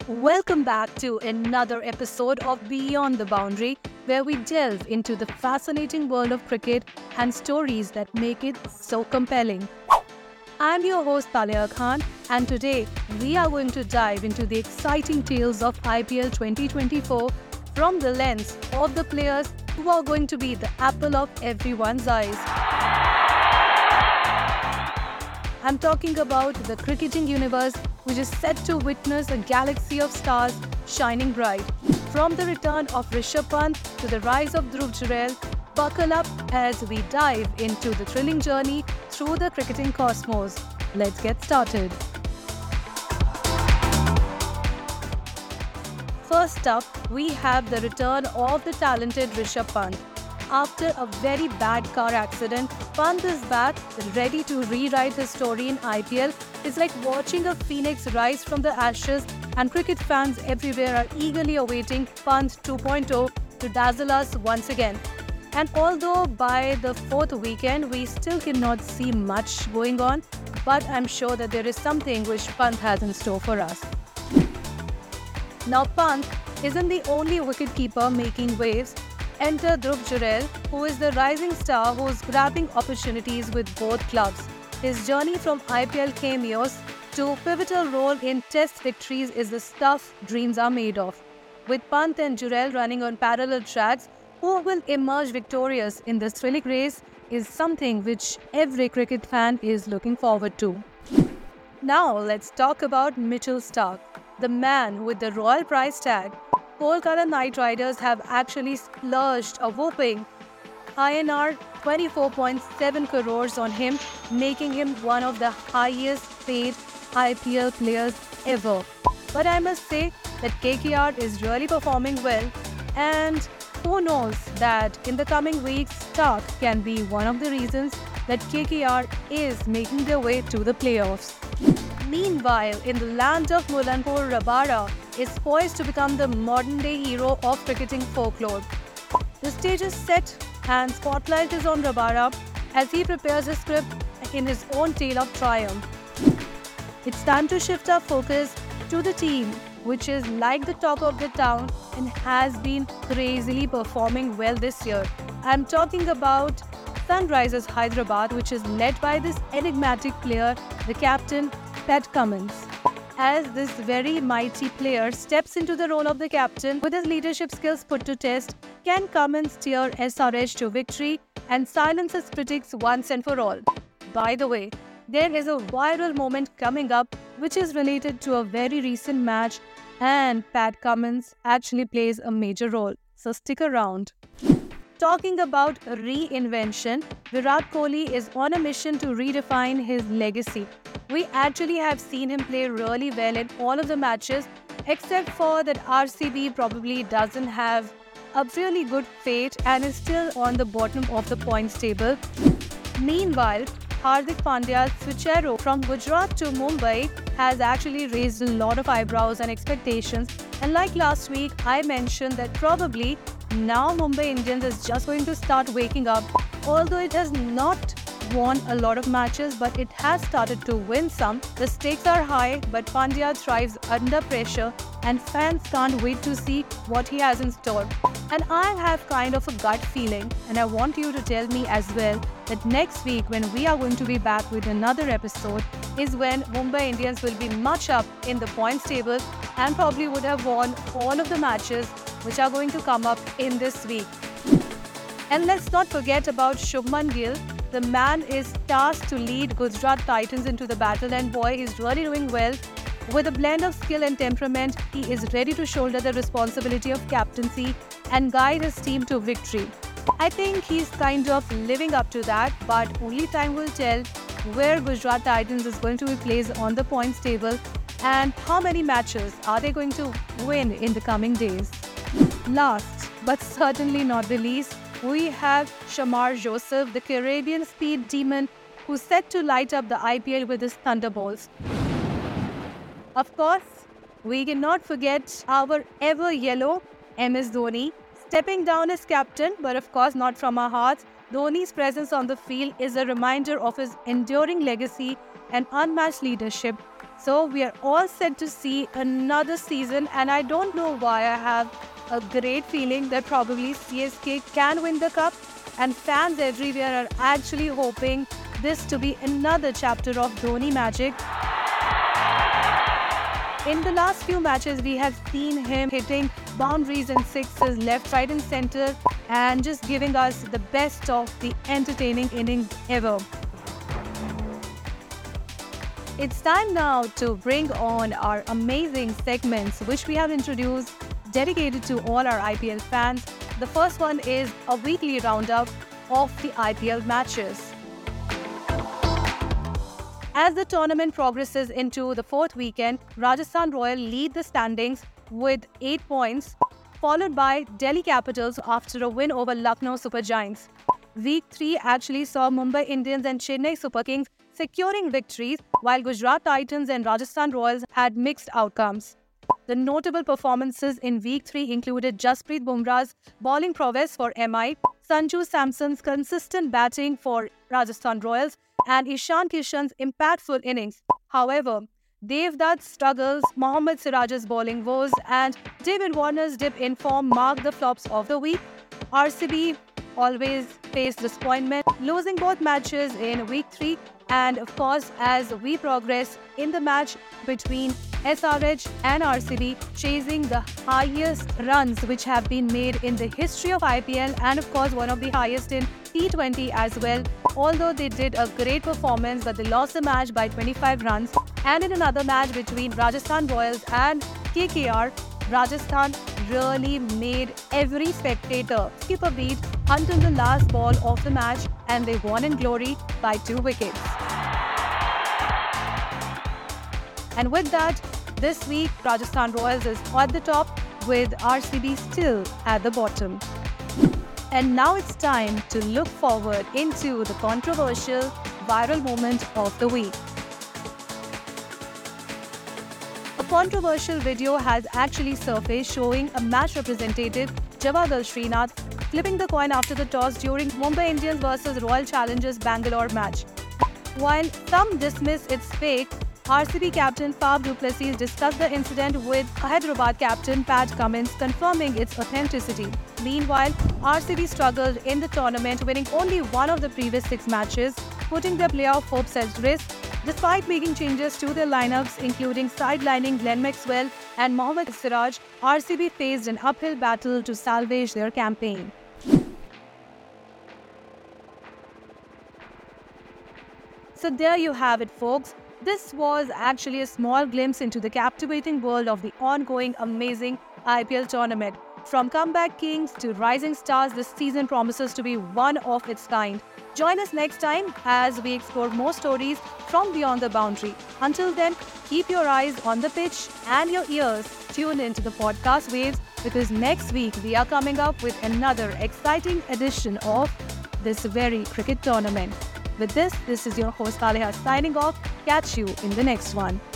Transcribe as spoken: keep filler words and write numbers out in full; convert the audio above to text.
Welcome back to another episode of Beyond the Boundary, where we delve into the fascinating world of cricket and stories that make it so compelling. I'm your host Talia Khan, and today we are going to dive into the exciting tales of I P L twenty twenty-four from the lens of the players who are going to be the apple of everyone's eyes. I'm talking about the cricketing universe, which is set to witness a galaxy of stars shining bright. From the return of Rishabh Pant to the rise of Dhruv Jurel, buckle up as we dive into the thrilling journey through the cricketing cosmos. Let's get started. First up, we have the return of the talented Rishabh Pant. After a very bad car accident, Pant is back, ready to rewrite his story in I P L. It's like watching a phoenix rise from the ashes, and cricket fans everywhere are eagerly awaiting Pant two point oh to dazzle us once again. And although by the fourth weekend we still cannot see much going on, but I'm sure that there is something which Pant has in store for us. Now Pant isn't the only wicketkeeper making waves. Enter Dhruv Jurel, who is the rising star who's grabbing opportunities with both clubs. His journey from I P L cameos to pivotal role in Test victories is the stuff dreams are made of. With Pant and Jurel running on parallel tracks, who will emerge victorious in this thrilling race is something which every cricket fan is looking forward to. Now let's talk about Mitchell Starc, the man with the royal price tag. Kolkata Knight Riders have actually splurged a whopping I N R twenty-four point seven crores on him, making him one of the highest paid I P L players ever. But I must say that K K R is really performing well, and who knows that in the coming weeks, Starc can be one of the reasons that K K R is making their way to the playoffs. Meanwhile, in the land of Mulanpur, Rabada is poised to become the modern-day hero of cricketing folklore. The stage is set and spotlight is on Rabada as he prepares a script in his own tale of triumph. It's time to shift our focus to the team, which is like the talk of the town and has been crazily performing well this year. I'm talking about Sunrisers Hyderabad, which is led by this enigmatic player, the captain, Pat Cummins. As this very mighty player steps into the role of the captain with his leadership skills put to test, can Cummins steer S R H to victory and silence his critics once and for all? By the way, there is a viral moment coming up which is related to a very recent match, and Pat Cummins actually plays a major role, so stick around. Talking about reinvention, Virat Kohli is on a mission to redefine his legacy. We actually have seen him play really well in all of the matches, except for that R C B probably doesn't have a really good fate and is still on the bottom of the points table. Meanwhile, Hardik Pandya's switcheroo from Gujarat to Mumbai has actually raised a lot of eyebrows and expectations. And like last week, I mentioned that probably now Mumbai Indians is just going to start waking up. Although it has not won a lot of matches, but it has started to win some. The stakes are high, but Pandya thrives under pressure and fans can't wait to see what he has in store. And I have kind of a gut feeling, and I want you to tell me as well, that next week when we are going to be back with another episode is when Mumbai Indians will be much up in the points table and probably would have won all of the matches which are going to come up in this week. And let's not forget about Shubman Gill. The man is tasked to lead Gujarat Titans into the battle, and boy, he's really doing well. With a blend of skill and temperament, he is ready to shoulder the responsibility of captaincy and guide his team to victory. I think he's kind of living up to that, but only time will tell where Gujarat Titans is going to be placed on the points table and how many matches are they going to win in the coming days. Last, but certainly not the least, we have Shamar Joseph, the Caribbean speed demon, who's set to light up the I P L with his thunderbolts. Of course, we cannot forget our ever-yellow M S Dhoni, stepping down as captain, but of course not from our hearts. Dhoni's presence on the field is a reminder of his enduring legacy and unmatched leadership. So we are all set to see another season, and I don't know why I have a great feeling that probably C S K can win the cup, and fans everywhere are actually hoping this to be another chapter of Dhoni magic. In the last few matches, we have seen him hitting boundaries and sixes left, right and center, and just giving us the best of the entertaining innings ever. It's time now to bring on our amazing segments, which we have introduced, dedicated to all our I P L fans. The first one is a weekly roundup of the I P L matches. As the tournament progresses into the fourth weekend, Rajasthan Royals lead the standings with eight points, followed by Delhi Capitals after a win over Lucknow Super Giants. Week three actually saw Mumbai Indians and Chennai Super Kings securing victories, while Gujarat Titans and Rajasthan Royals had mixed outcomes. The notable performances in Week three included Jasprit Bumrah's bowling prowess for M I, Sanju Samson's consistent batting for Rajasthan Royals, and Ishan Kishan's impactful innings. However, Devdutt's struggles, Mohammad Siraj's bowling woes, and David Warner's dip in form marked the flops of the week. R C B always faced disappointment, losing both matches in Week three. And of course, as we progress in the match between S R H and R C B, chasing the highest runs which have been made in the history of I P L, and of course one of the highest in T twenty as well. Although they did a great performance, but they lost the match by twenty-five runs. And in another match between Rajasthan Royals and K K R, Rajasthan really made every spectator skip a beat until the last ball of the match, and they won in glory by two wickets. And with that, this week Rajasthan Royals is at the top with R C B still at the bottom. And now it's time to look forward into the controversial viral moment of the week. A controversial video has actually surfaced showing a match representative, Javagal Srinath, flipping the coin after the toss during Mumbai Indians versus Royal Challengers Bangalore match. While some dismiss it's fake, R C B captain Faf du Plessis discussed the incident with Hyderabad captain Pat Cummins, confirming its authenticity. Meanwhile, R C B struggled in the tournament, winning only one of the previous six matches, putting their playoff hopes at risk. Despite making changes to their lineups, including sidelining Glenn Maxwell and Mohammad Siraj, R C B faced an uphill battle to salvage their campaign. So there you have it, folks. This was actually a small glimpse into the captivating world of the ongoing amazing I P L tournament. From comeback kings to rising stars, this season promises to be one of its kind. Join us next time as we explore more stories from beyond the boundary. Until then, keep your eyes on the pitch and your ears tuned into the podcast waves, because next week we are coming up with another exciting edition of this very cricket tournament. With this, this is your host Aleha signing off. Catch you in the next one.